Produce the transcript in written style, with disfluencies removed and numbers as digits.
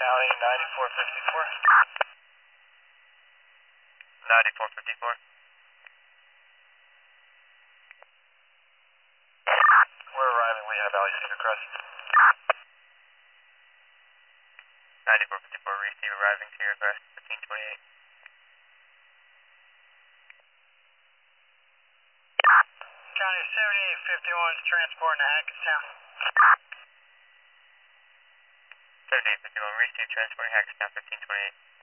County 9454. 9454. We're arriving Lehigh Valley Cedar Crest. 9454, receive arriving Cedar Crest, 1528. County 7851 is transporting to Hackettstown. 7851, receive transporting Hackettstown, 1528.